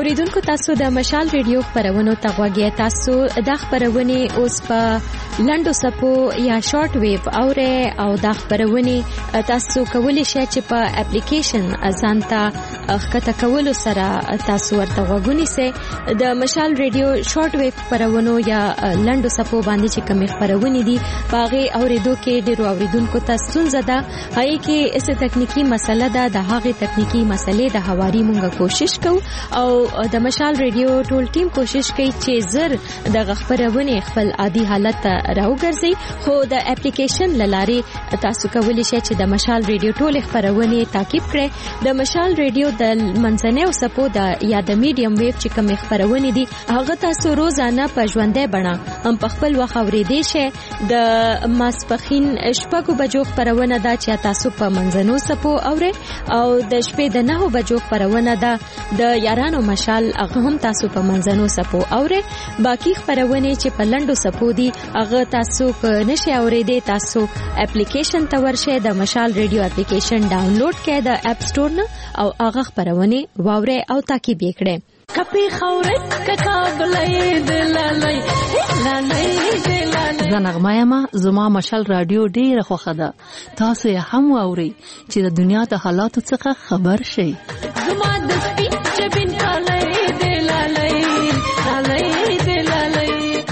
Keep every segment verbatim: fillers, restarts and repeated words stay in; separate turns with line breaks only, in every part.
اوریدونکو تاسو د مشال ریډیو خبرونو ته غوږی تاسو د خبرونه اوس په لندو سپو یا شارټ ویو اوره او د خبرونه تاسو کولی شئ چې په اپلیکیشن ازانتا خکته کولو سره تاسو ورته غوږونی سي د مشال ریډیو شارټ ویو خبرونو یا لندو سپو باندې چې کوم خبرونه دي باغې اوریدو کې ډیرو اوریدونکو تاسو زده هي کې اس تکنیکی مسله ده د هغه تکنیکی مسلې د حواري مونږه کوشش کوو او د مشال ریډیو ټول ټیم کوشش کوي چې زر د خبرونه خپل عادي حالت راوګرځي خو د اپلیکیشن لارې تاسو کولی شئ چې د مشال ریډیو ټول خبرونه تعقیب کړئ د مشال ریډیو د منځنۍ او سپو د یا د میډیم ویو چې کوم خبرونه دي هغه تاسو روزانه په ژوندۍ بڼه هم په خپل وخت اورېدئ شئ د ماسپخین شپږو بجو خبرونه ده چې تاسو په منځنو سپو اورئ او د شپې د نهو بجو خبرونه ده د یارانو مشال هغه هم تاسو په منځنو سپو اورئ باقی خبرونه چې په لندو سپو دي هغه تاسو په نشي اورېدئ تاسو اپلیکیشن ته ورشئ د مشال ریډیو اپلیکیشن ډاونلوډ کړئ د اپ سٹور نه او هغه خبرونه واورئ او تعقیب یې کړئ کپی خورت ککابلې دلالې لالې
زنغمایا ما زما مشال رادیو ډیره خوخه ده تاسو یې هم واورئ چې د دنیا د حالاتو څخه خبر شئ
زما د سپیچ بن کالې دلالې لالې دلالې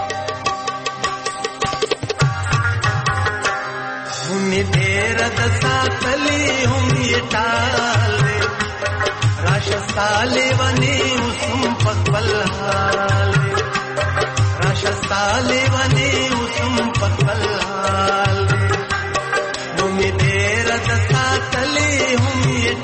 هم تیرا د ساتلې هم یې ټال راشستاله ونی وسم پخپل حال راشستاله ونی وسم پخپل حال نومي ډېر د ساتلې هم یې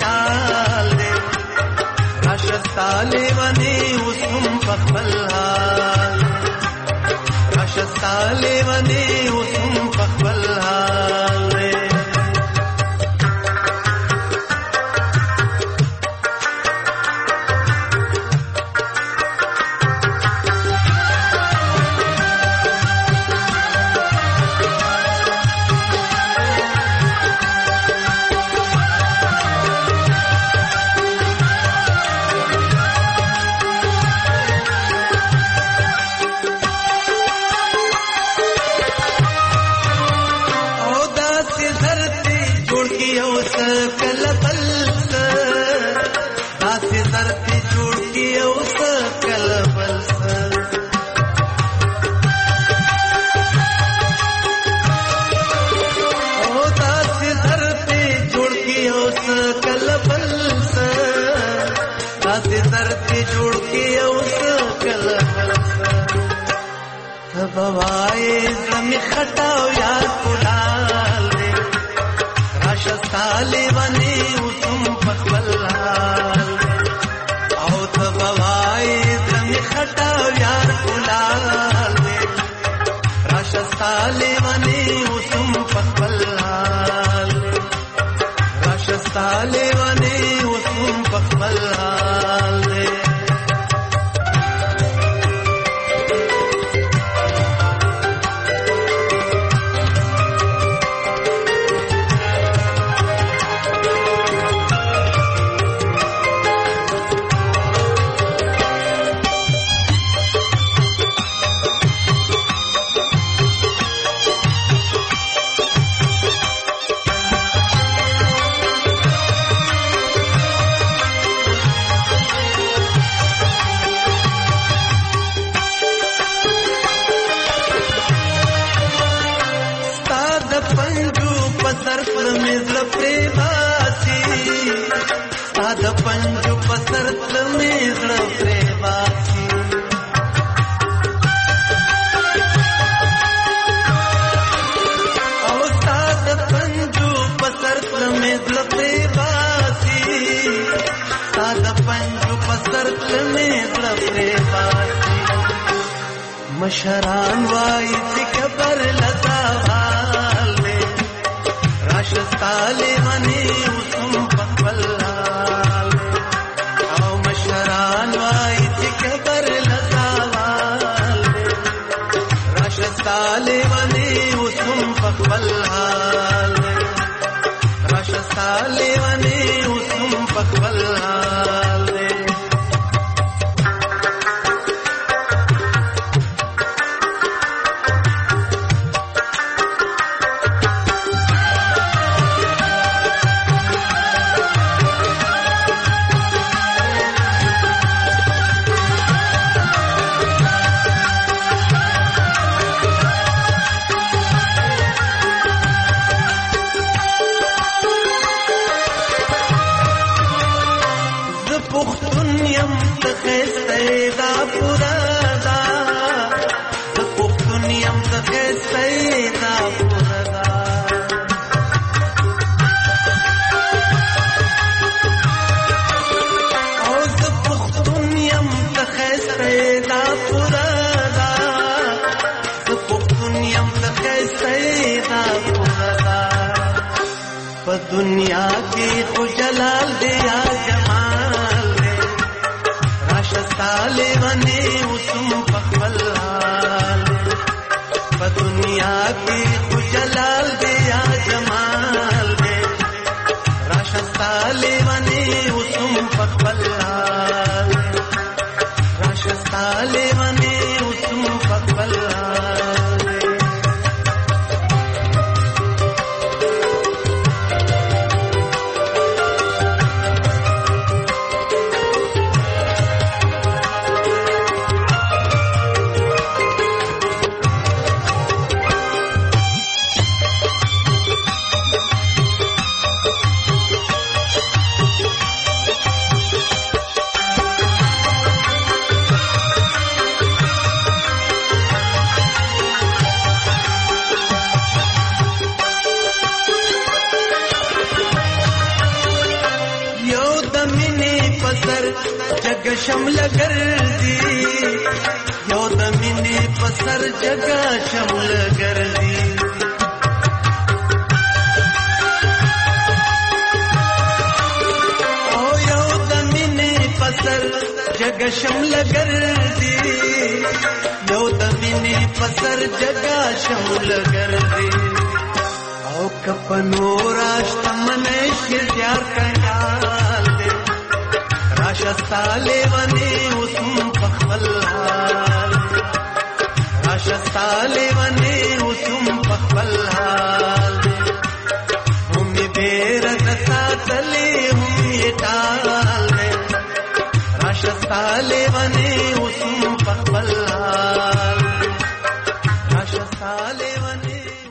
ټال راشستاله ونی وسم پخپل حال راشستاله ونی وسم پخپل حال بوائے زمی خطاو یاد کلال دے راشستالی ونی اسم پخبل حال دے او تبوائے زمی خطاو یاد کلال دے راشستالی ونی اسم پخبل حال دے راشستالی ونی اسم پخبل حال دے पंजू पसरत में प्रेमासी औस्ताद पंजू पसरत में प्रेमासी साद पंजू पसरत में प्रेमासी मशरान वाई खबर लता वाले राशस्ताले मनी उसम पकबल ताले वने उसम पकबल हाल राशस्ताले वने उसम पकबल हाल سیدا پوردا په دنیا کې خو جلال دی یا جمال دی راشه ساله ونه وسم په خپل حال په دنیا کې خو جلال دی یا جمال دی راشه ساله ونه وسم په خپل حال راشه ساله ونه وسم په خپل شمل گردی یو د مینې په سر جگہ شمل گردی او یو د مینې په سر جگہ شمل گردی یو د مینې په سر جگہ شمل گردی او کپنو راشت منش یار کایال دے راشه ساله ونه وسم پخپل حال راشه ساله ونه وسم پخپل حال هم بیر د ساتلې هم ټال راشه ساله ونه وسم پخپل حال راشه ساله ونه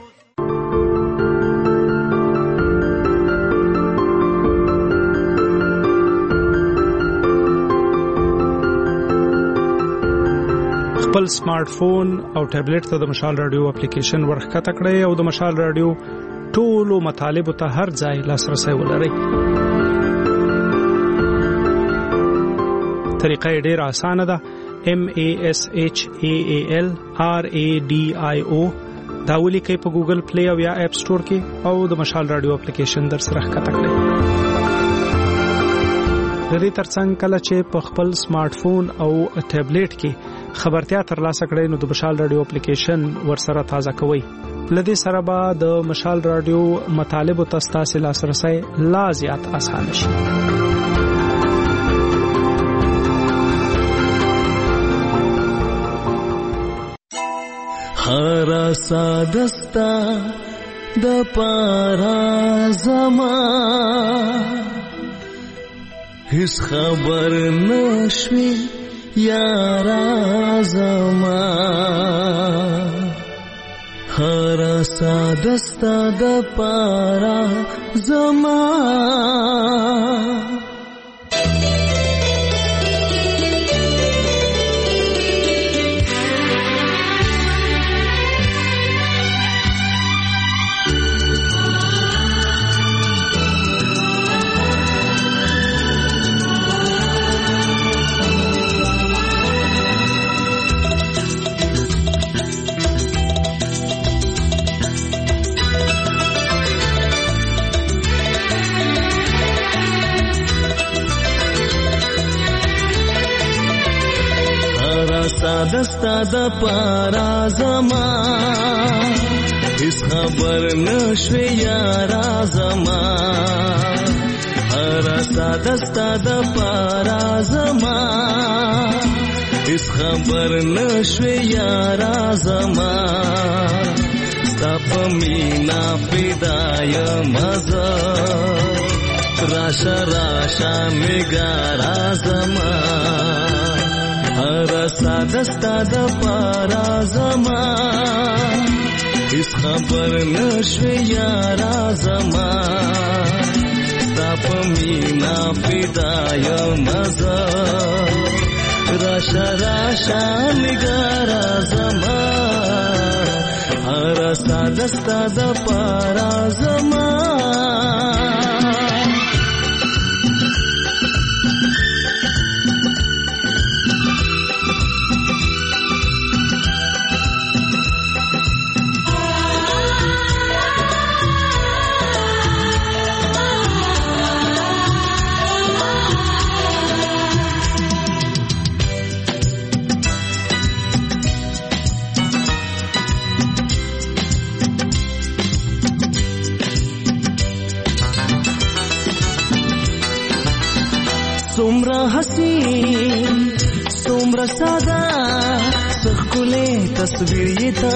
خپل سمارټ فون او ټابلیټ ته د مشال رادیو اپلیکیشن ورخکته کړئ او د مشال رادیو ټولو مطالبه ته هر ځای لاسرسي ولرئ. طریقه ډیره اسانه ده. M A S H A A L R A D I O دا ولیکئ په ګوګل پلی او یا اپ سٹور کې او د مشال رادیو اپلیکیشن در سره ښکته کړئ. د دې ترڅنګ کله چې په خپل سمارټ فون او ټابلیټ کې خبرتیا ترلاسه کړئ نو د مشال رادیو اپلیکیشن ورسره تازه کوئ. لدې سره به د مشال رادیو مطالبه تاسو لاسرسي لا زیات آسان شي.
هر سادستا د پارا زما هیڅ خبر نشوي یارا زما هر سادستا د پارا زما سادستا د پارا زما هیڅ خبر نشوي یارا زما هر سادستا د پارا زما هیڅ خبر نشوي یارا زما ستا په مینا پیدای مزه راشه راشه نگارا زما هر سادستا د پارا زما هیڅ خبر نشوي یارا زما ستا په مینا پیدای مزه راشه راشه نگارا زما هر سادستا د پارا زما حسین څومره ساده ښکلی تصویر یې ته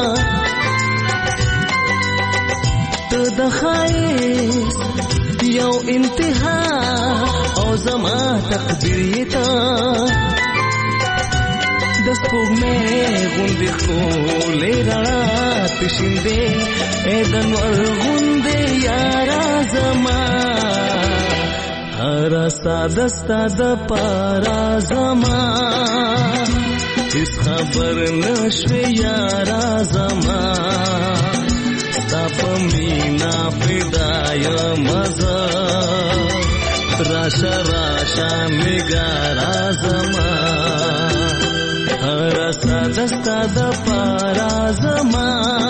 ته د ښایست یو انتها او زما تقدیر یې ته د سپوږمۍ غوندې ښکلې رڼا پېشیندې ای د نور غوندې یاره زما هره ساده ستا دپاره زما هیڅ خبر نشوې یاره زما ستا په مینا فدا یمه زه راشه راشه نګاره زما هره ساده ستا دپاره زما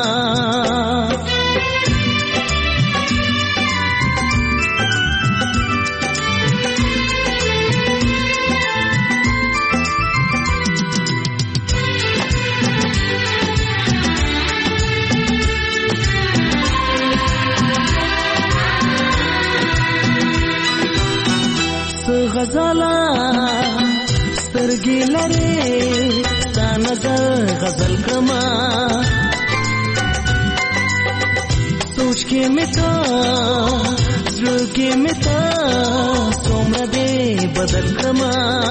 غزالا سترګې لرې ستا نظر غزل کما سوچ کې مې تا زړه کې مې تا څومره دې بدل کما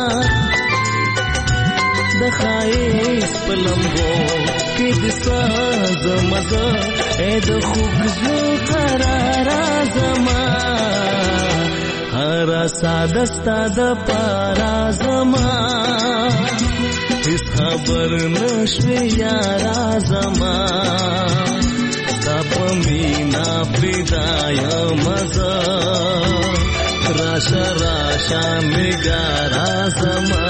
د ښایست په لمبو کې د سازم زه ای د خوږ زړه قراره زما هره ساده ستا دپاره زما هیڅ خبر نشوې یاره زما ستا په مینا فدا یمه زه راشه راشه نګاره زما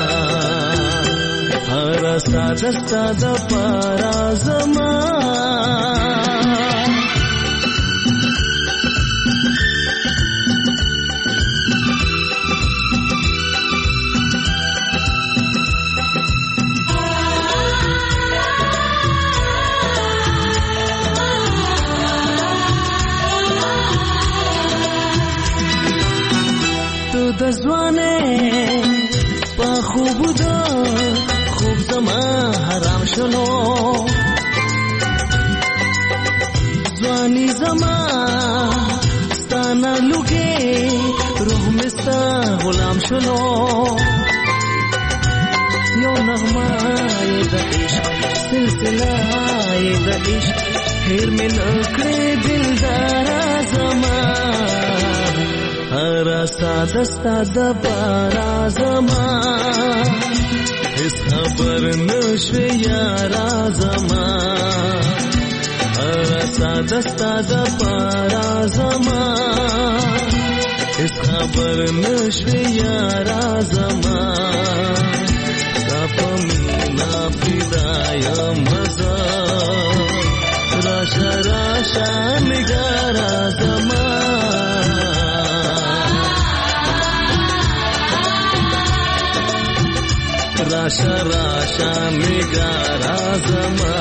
هره ساده ستا دپاره زما د ځوانې په خوبو د خوب زما حرام شلو ځواني زما ستا نه لوګې روح مې ستا غلام شلو یو نغمه یې د عشق سلسله یې د عشق هیر مې نه کړې دلداره زما هره ساده ستا دپاره زما هیڅ خبر نشوې یاره زما هره ساده ستا دپاره زما هیڅ خبر نشوې یاره زما ستا په مینا فدا یمه زه راشه راشه نګاره زما راشه راشه نګاره زما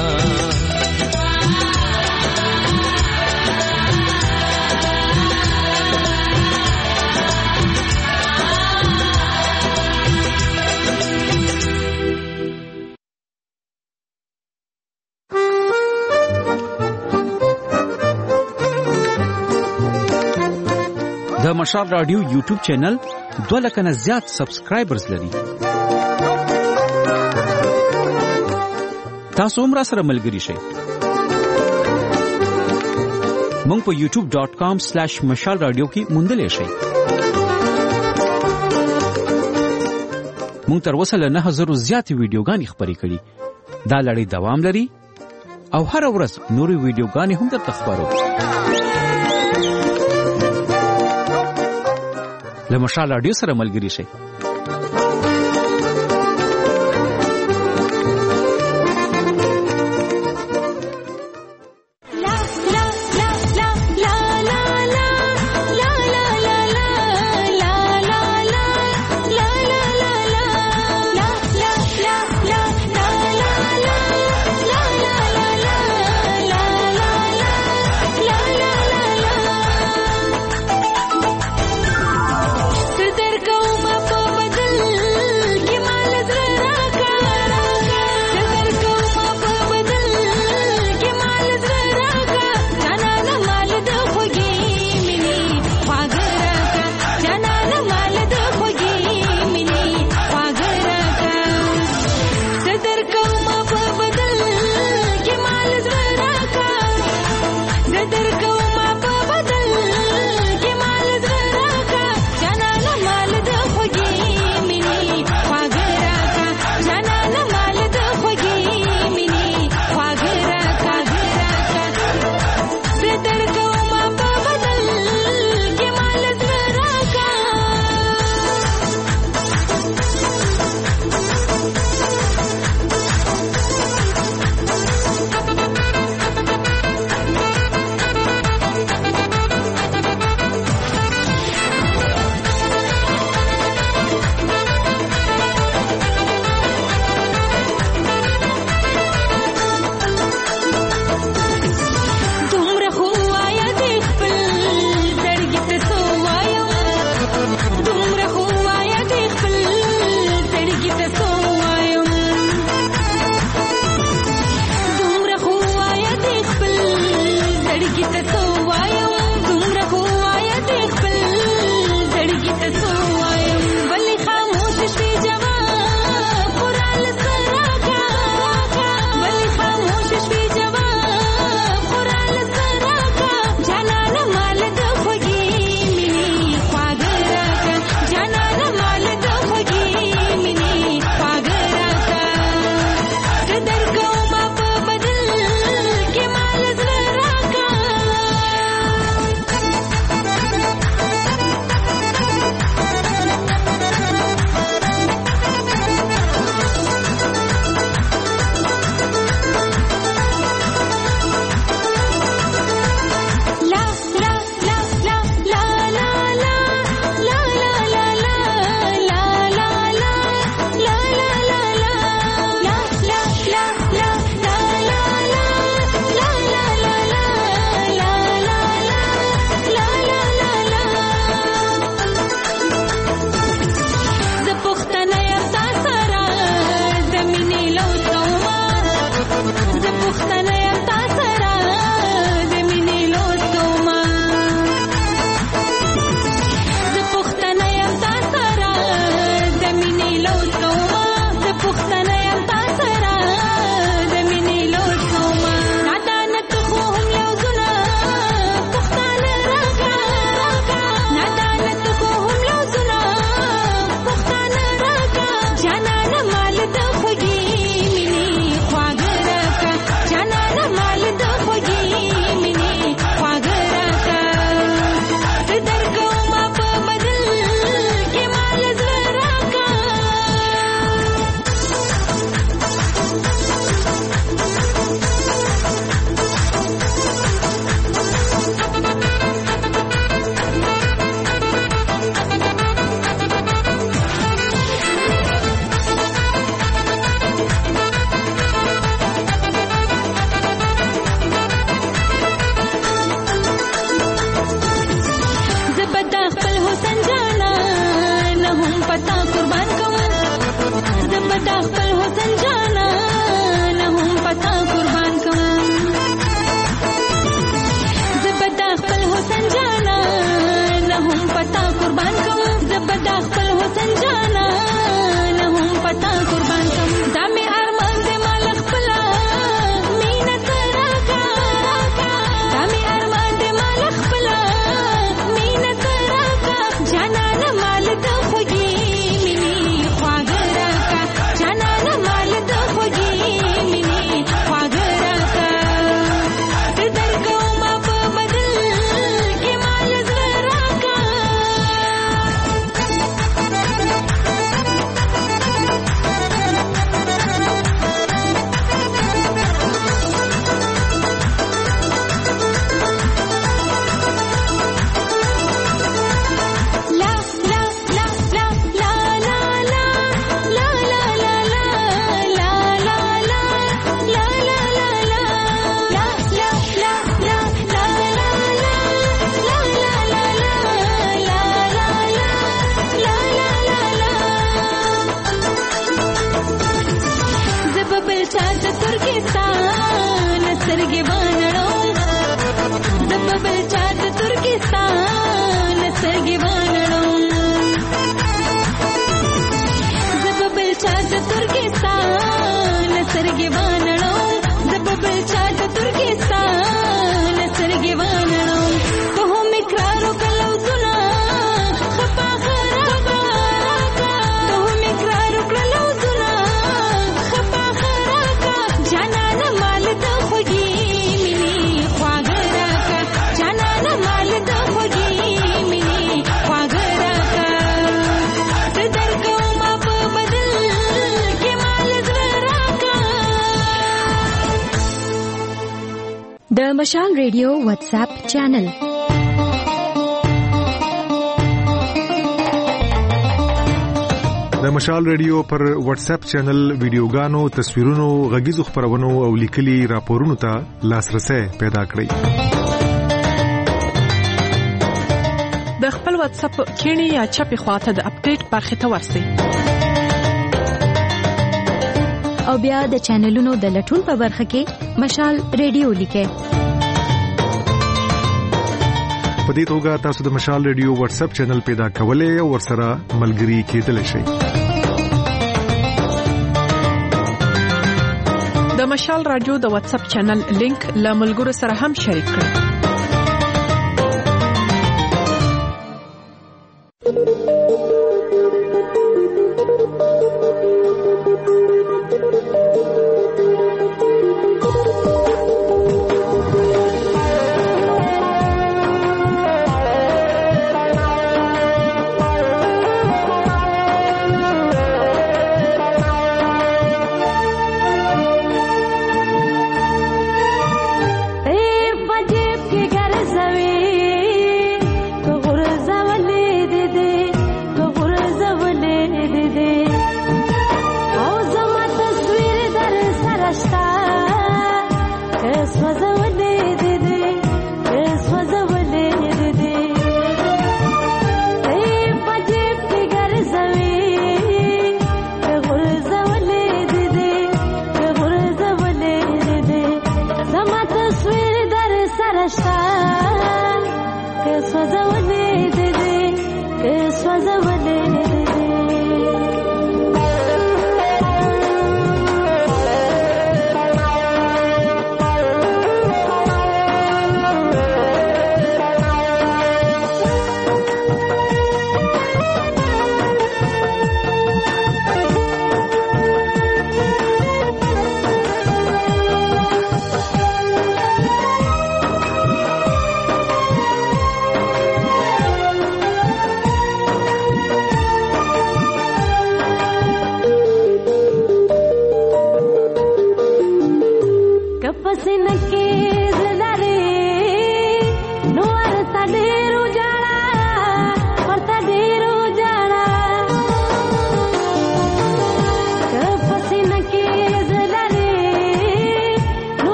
د مشال رادیو یوټیوب چینل دوه لکه نه زیات سبسکرایبرز لري. تاسو هم را سره ملګري شئ. مونږ په یوټیوب ډاٹ کام سلیش مشال رادیو کې موندلې شئ. مونږ تر اوسه له نه هزارو زیاتې ویډیوګانې خپرې کړي. دا لړۍ دوام لري او هر ورځ نورې ویډیوګانې هم درته خپرو. له مشال رادیو سره ملګري شئ.
Go, my boy.
د مشال ریډیو واتس اپ چینل
د مشال ریډیو پر واتس اپ چینل ویډیوګانو، تصویرونو، غږیزو خبرونو او لیکلي راپورونو ته لاسرسي پیدا کړئ.
د خپل واتس اپ کینی یا چپی خواته د اپډیټ برخه ته ورسئ
او بیا د چینلونو د لټون په برخه کې مشال ریډیو لیکئ.
په دې توګه تاسو د مشال ریډیو واتس اپ چینل پیدا کولای او ورسره ملګري کېدلی شئ.
د مشال رادیو د واتس اپ چینل لینک له ملګرو سره هم شریک کړئ.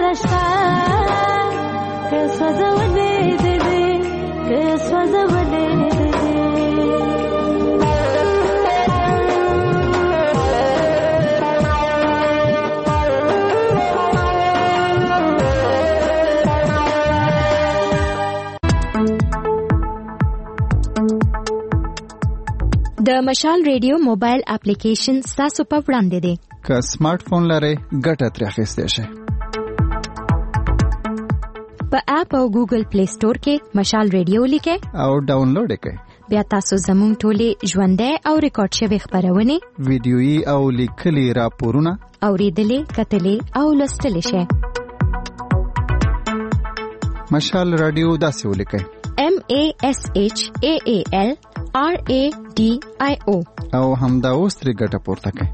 شته که سوځولې دې دې که سوځولې دې دې
د مشال ریډیو موبایل اپلیکیشن تاسو په وړاندې دی.
که سمارټ فون لرئ ګټه ترې اخیستی شئ.
په اپ او ګوګل پلی سٹور کې مشال ریډیو لیکئ
او ډاونلوډ یې کړئ.
بیا تاسو زموږ ټولې ژوندۍ او ریکارډ شوي خپرونې،
ویډیويي او لیکلي راپورونه
اورېدلې، کتلې او لوستلی شئ.
مشال رادیو داسې ولیکئ:
M A S H A A L R A D I O
او همدا اوس ترې ګټه پورته کړئ.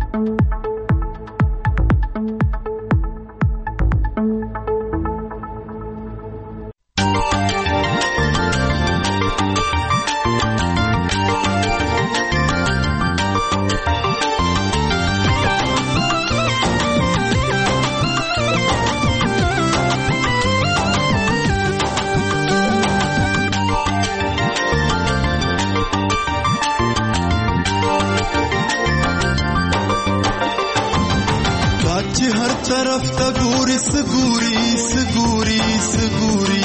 طرف ته ګوري سګوري سګوري سګوري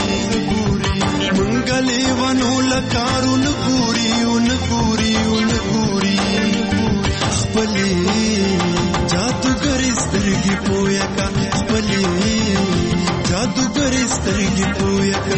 منګلې ونو لکارو نګوري ونګوري ونګوري خپلې جادوګرې سترګې پویا کا خپلې جادوګرې سترګې پویا کا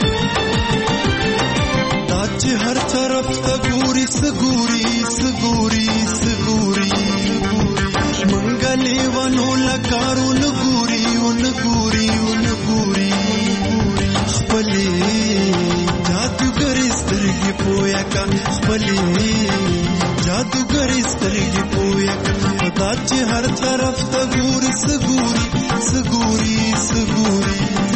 دا چې هر طرف ته ګوري سګوري سګوري سګوري منګلې ونو لکارو نګوري ونګوري ونګوري خپلې جادوګرې سترګې پویا کا خپلې جادوګرې سترګې پویا کا دا چې هر طرف ته ګوري سګوري سګوري سګوري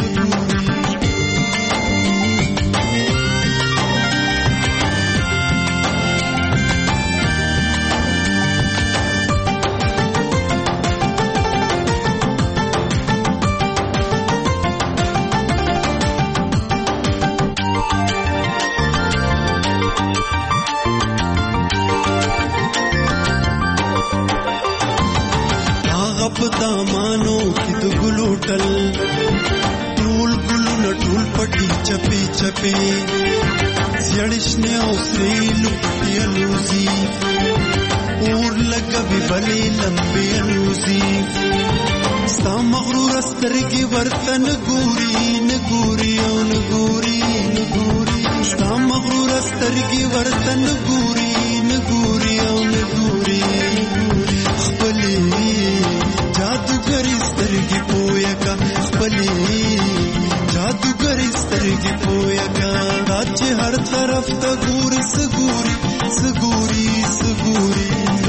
دامانو کې د ګلو ټل ټول ګلونه ټول پټي چپي چپي زړشنه او سري لوټي الوزي اور لګوي بلې لمبي الوزي ستا مغرور سترګې ورته نګوري نګوري او نګوري نګوري ستا مغرور سترګې ورته نګوري نګوري او نګوري خپلې جادوګرې سترګې پویا کا خپلې جادوګرې سترګې پویا کا دا چې هر طرف ته ګوري سګوري سګوري سګوري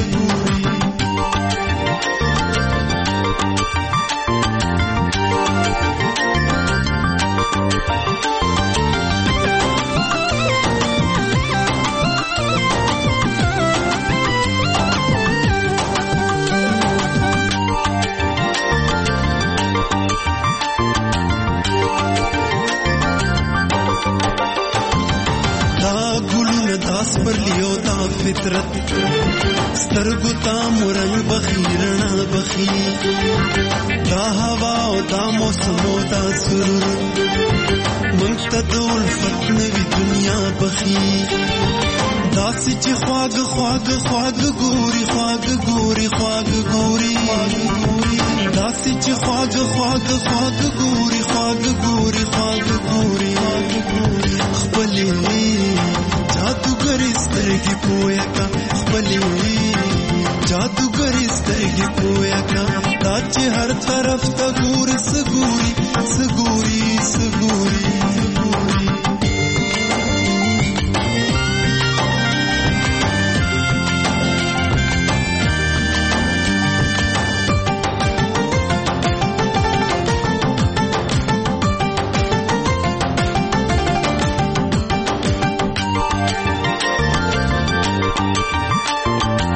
فطرت سترګو تا مرنګ بخیرنا بخی دا هوا او دا موسم او دا سرور منتدول فتنوی دنیا بخی دا سچ خواګ خواګ خواګ ګوري خواګ ګوري خواګ ګوري دا سچ خواګ خواګ خواګ ګوري خواګ ګوري خواګ ګوري خپلې جادوګرې سترګې پویا کا خپلې جادوګرې سترګې پویا کا دا چې هر طرف ته ګوري سګوري سګوري سګوري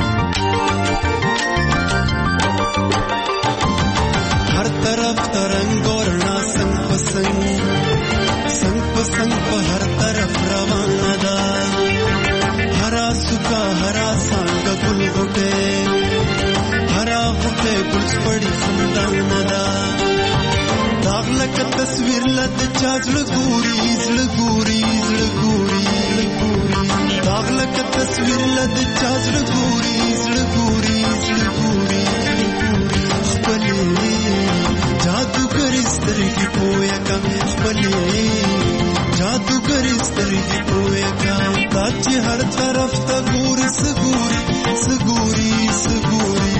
तरंग لکه تصویر لد چا زړه ګوري زړه ګوري زړه ګوري داغ لکه تصویر لد چا زړه ګوري زړه ګوري زړه ګوري خپلې جادوګرې سترګې پوهه کا خپلې جادوګرې سترګې پوهه کا دا چې هر طرف ته ګوري سګوري سګوري سګوري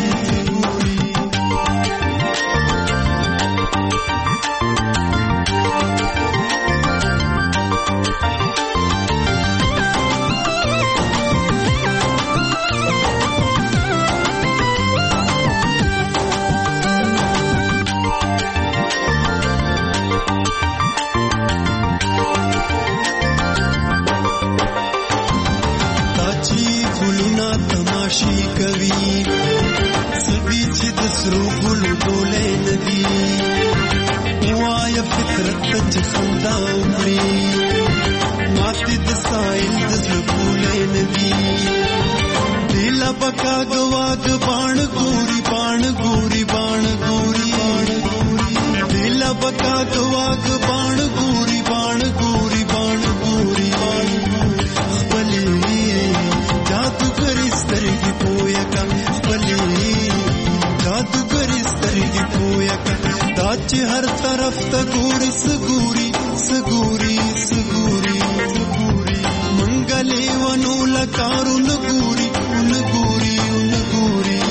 बका गवाग बाण गोरी बाण गोरी बाण गोरी दिला बका गवाग बाण गोरी बाण गोरी बाण गोरी खपले जादूगरी स्तरगी पोया का खपले जादूगरी स्तरगी पोया का दाचे हर तरफ त गोरी सगोरी सगोरी सगोरी सगोरी मंगले वनो लकारू न गोरी उन गोरी उन गोरी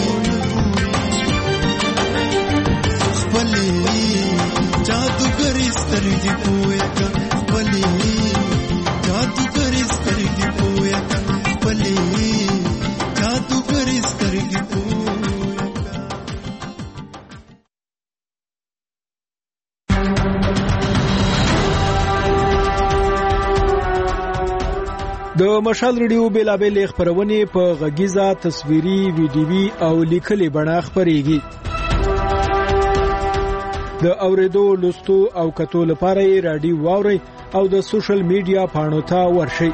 खपले जादूगरी स्तरगी पोया का खपले जादूगरी स्तरगी पोया का खपले जादूगरी स्तरगी
د مشال ریډیو بیلابل خبرونه په غږیزه تصویري ویډیوي او لیکلي بڼه خبريږي د اوریدو لوستو او کتو لپاره رادیو واوري او د سوشل میډیا پاڼو ته ورشي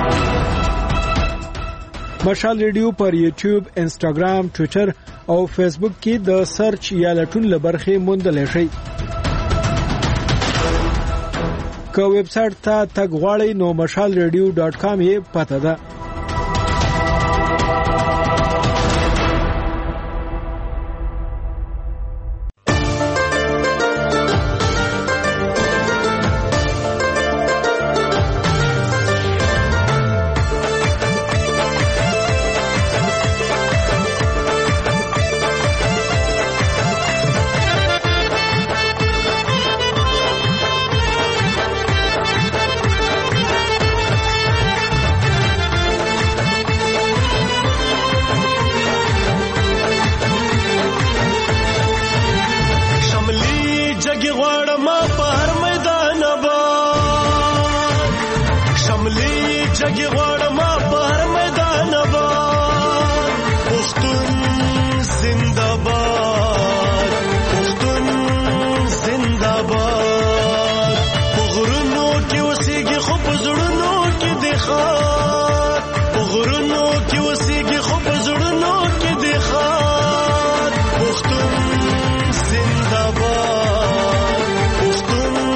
مشال ریډیو پر یوټیوب انسټاګرام ټوئیټر او فیسبوک کې د سرچ یا لټون لبرخه موندل شي که ویب سټ ته تګ غواړئ نو مشال ریډیو ډاټ کام یې پته ده
زندباد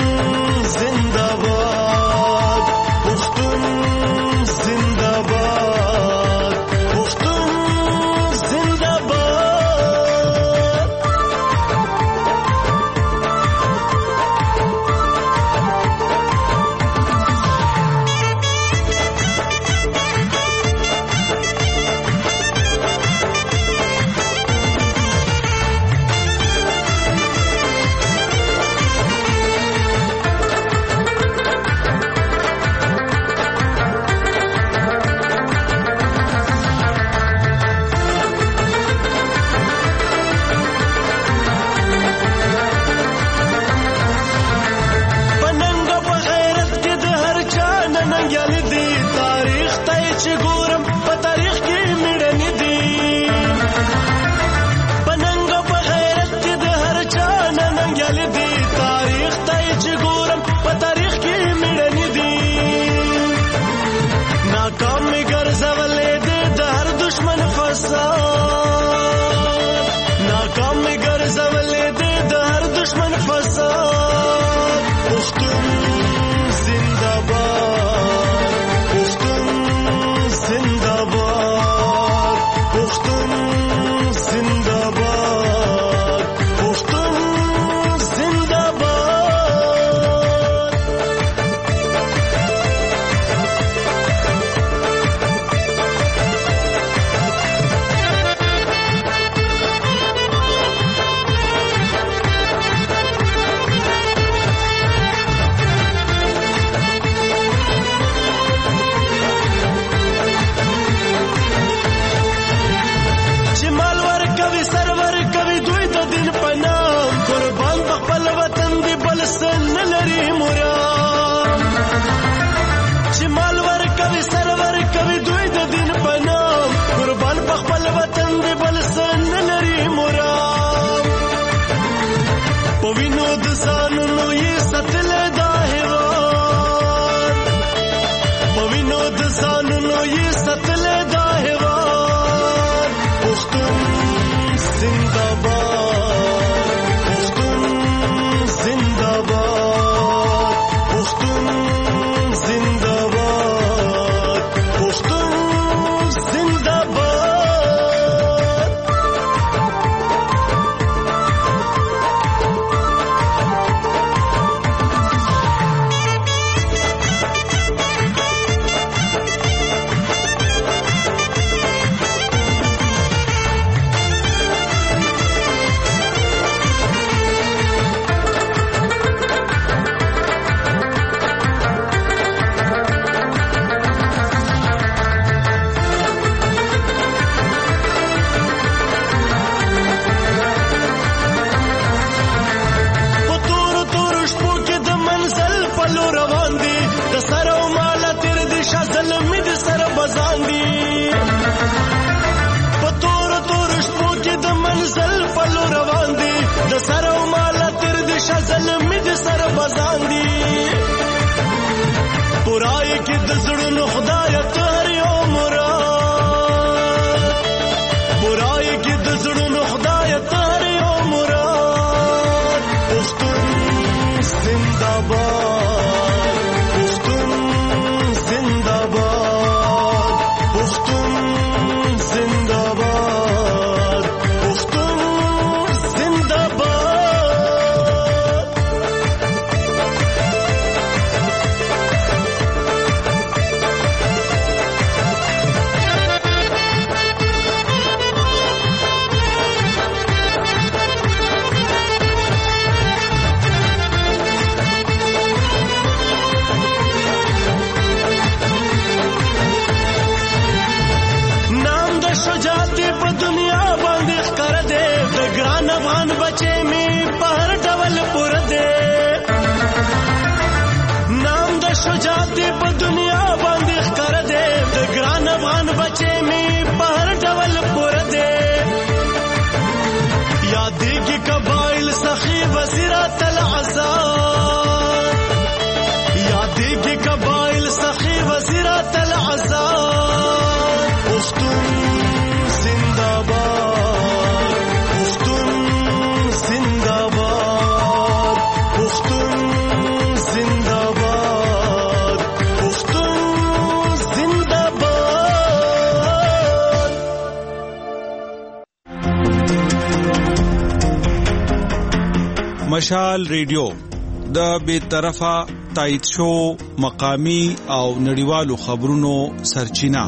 مشال ریډیو د بیطرفه تایید شو مقامی او نړیوالو خبرونو سرچینه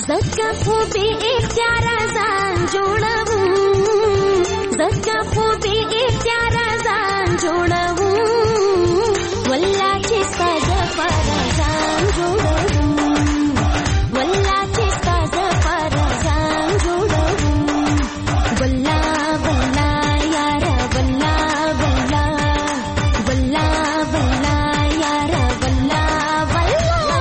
زکه خو به اختیار ځان جوړوم زکه خو به اختیار ځان جوړوم والله چې ستاسو پر ځان جوړوم والله چې ستاسو پر ځان جوړوم والله والله یار والله والله والله والله یار والله والله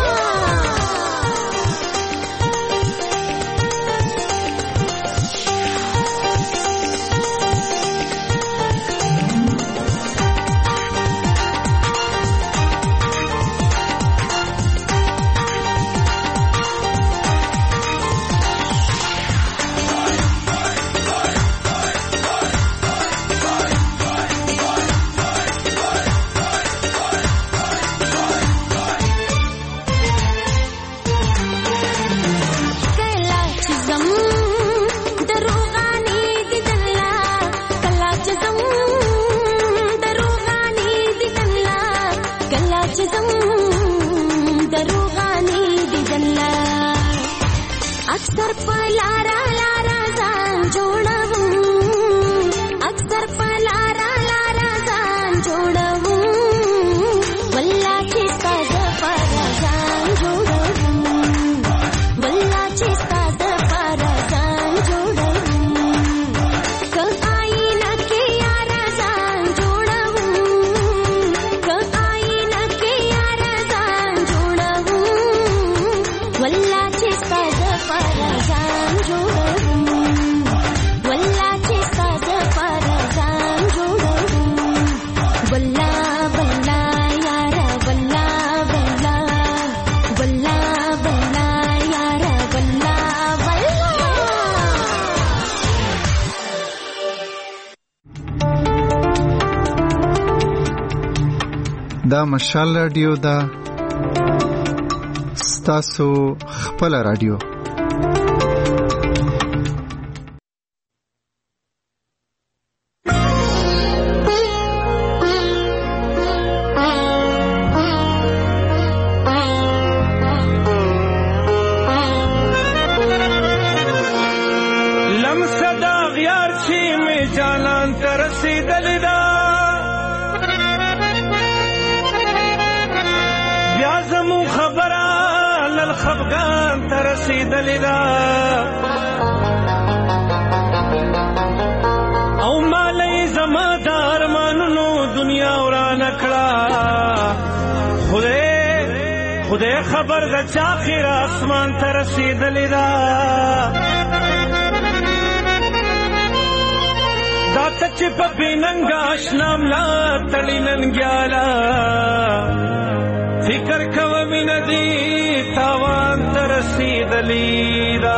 अक्सर पलारा लारा जान जोड़वूं अक्सर पलारा लारा जान जोड़वूं वल्ला चिस्ता जफरा जान जोड़वूं वल्ला चिस्ता जफरा जान जोड़वूं क आईना के यारा जान जोड़वूं क आईना के यारा जान जोड़वूं वल्ला चिस्ता परजान जोड़वूं वल्ला चिस्ता परजान जोड़वूं वल्ला वल्ला यारा वल्ला वल्ला वल्ला वल्ला यारा वल्ला वल्ला
دا مشال رادیو دا ستاسو خپل رادیو
او مالای زما دار مانونو دنیا ورانه کړه خدای خدای خبر د چا خیر اسمان ته رسیدلې ده دا چې په بیننګ آشنا ملا تړي ننګیالا فکر کوم ندی تاوان ته رسیدلې ده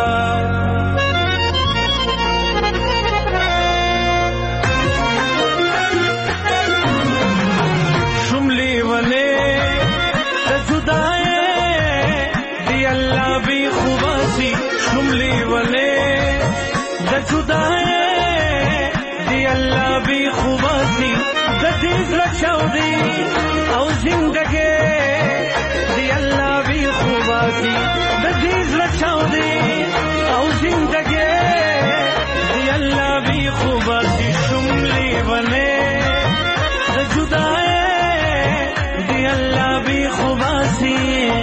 شملی ولی د جدای دی الله بی خوباسی د دیز لچاودی او زندگی دی الله بی خوباسی د دیز لچاودی او زندگی دی الله بی خوباسی شملی ولی د جدای دی الله بی خوباسی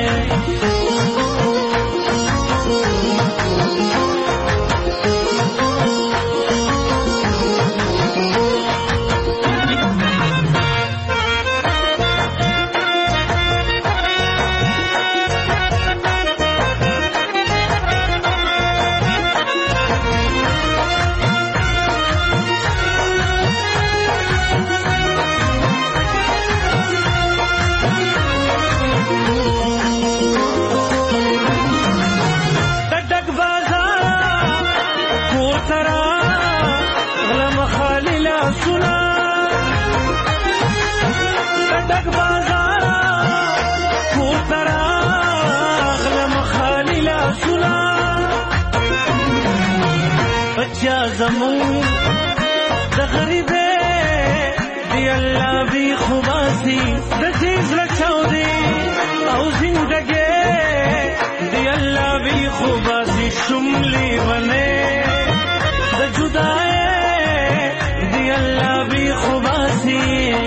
زمون د غریبه دی الله بی خوباسی د چیز لچاودی او زندگی دی الله بی خوباسی شملې ونه د جدای دی الله بی خوباسي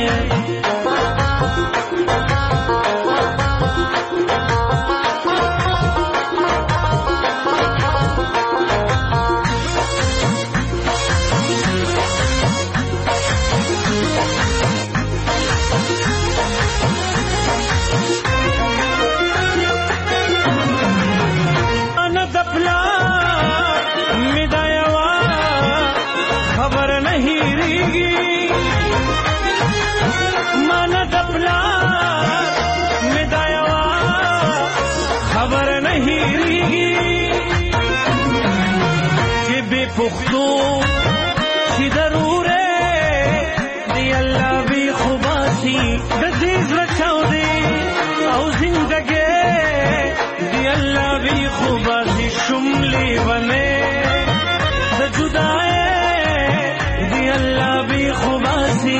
پختو چې ضروره دی الله بی خوباسي د دې زړه دی او زندګي دی الله بی خوباسي شملې ونه د جدای دی الله بی خوباسي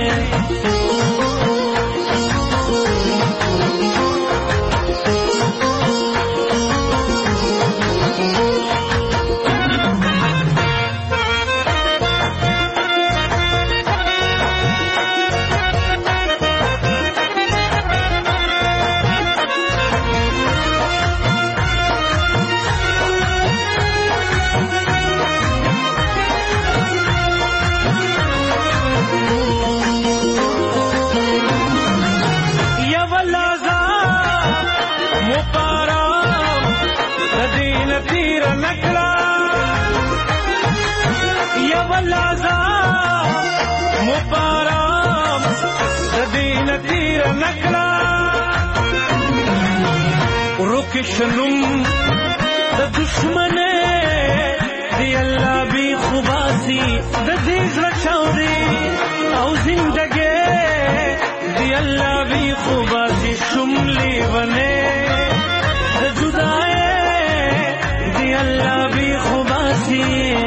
شنم د دشمنه دی الله بی خوباسي د دې زړه او زندګي دی الله بی خوباسي شملې ونه د جدای دی الله بی خوباسي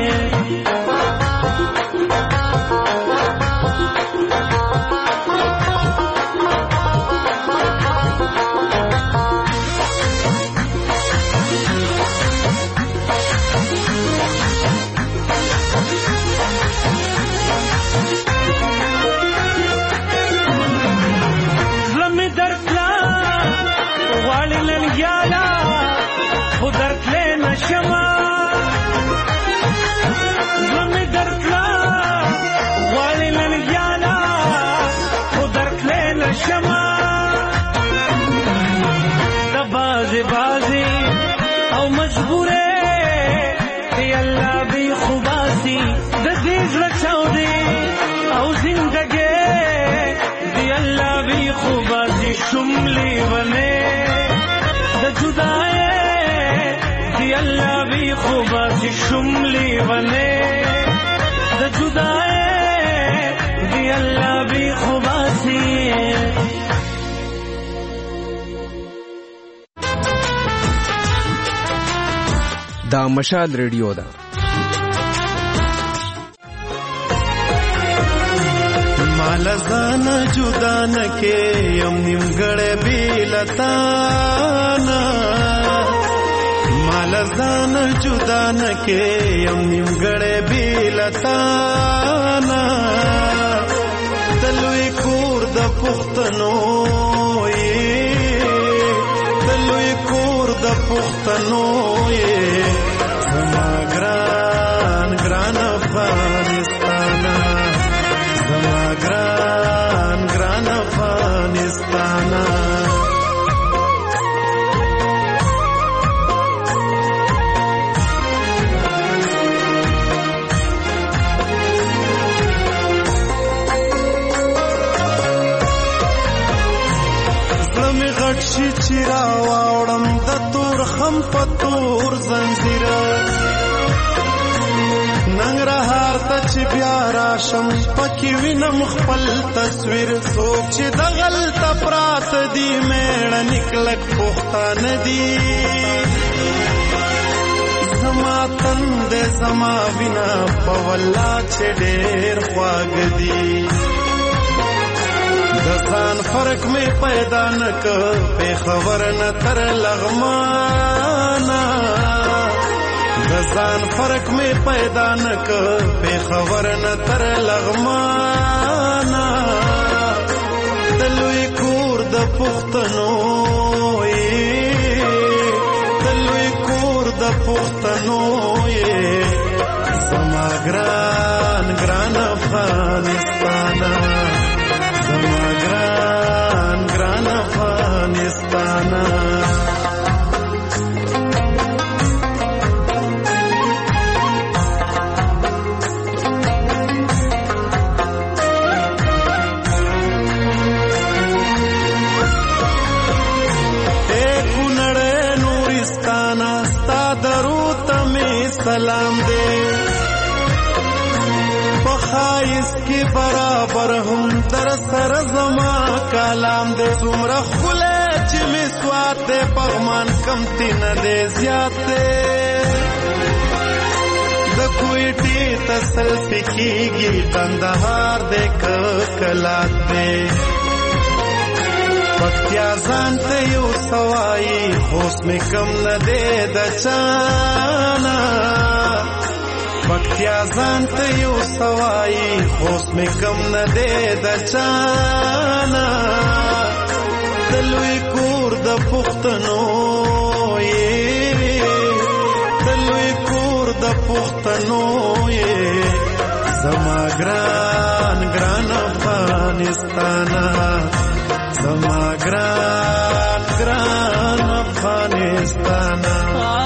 او مجبوره دی الله بی خوباسي د دې زړه او زندګي دی الله بی خوباسي شملې ونه د جدای دی الله بی خوباسي شملې ونه د جدای دی الله بی خوباسي
دا مشال ریډیو ده
مال ځان جدا نه کې یم نیمګړې بیلتانا مال ځان جدا نه کې یم نیمګړې بیلتانا دلوي کور د پښتنو دلوي کور د پښتنو زما ګران ګران افغانستان زما ګران ګران افغانستان زمي غټ شي چیرا واړم د تور خم پتور زنجیر ننګرهار ته چې بیا راشم پکې وینم خپل تصویر څوک چې د غلطه پراته دي میړه نکلک پښتانه دي زما تند زما وینا په والله چې ډېر خواږ دي د ځان فرق مې پیدا نه کړ په خبر نه تر لغمانا ځان فرق می پیدا نک په خبر نه تر لغمانا دلوي کور د پښتنو دلوي کور د پښتنو زما ګران ګران افغانستان زما ګران ګران افغانستان سلام دے پخائس کی برابر ہم در سر زما کلام دے سمرا خلے چی مسوات دے پغمان کمتی ندے زیاد دے دکویٹی تسلفی کی گی تندہار دے کلات دے پکتیا ځان ته یو سوای خوش می کم نه دې د چانا پکتیا ځان ته یو سوای خوش می کم نه دې د چانا دلوي کور د پښتنو دلوي کور د پښتنو زما ګران ګران افغانستان زما ګران ګران افغانستان